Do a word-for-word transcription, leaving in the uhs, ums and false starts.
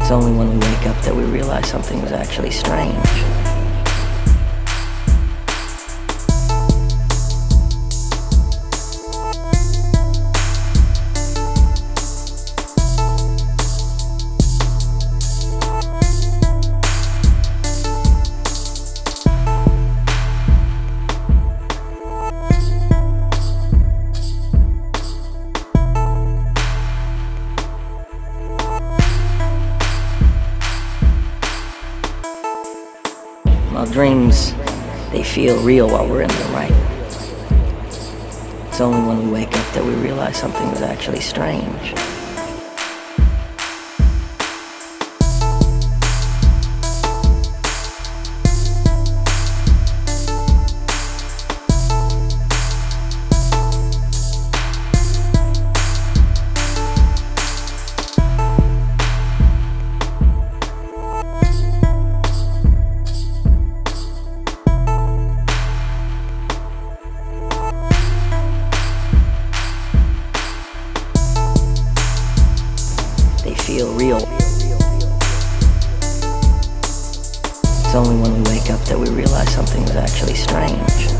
It's only when we wake up that we realize something was actually strange. Well, dreams, they feel real while we're in them, right? It's only when we wake up that we realize something was actually strange. They feel real. It's only when we wake up that we realize something was actually strange.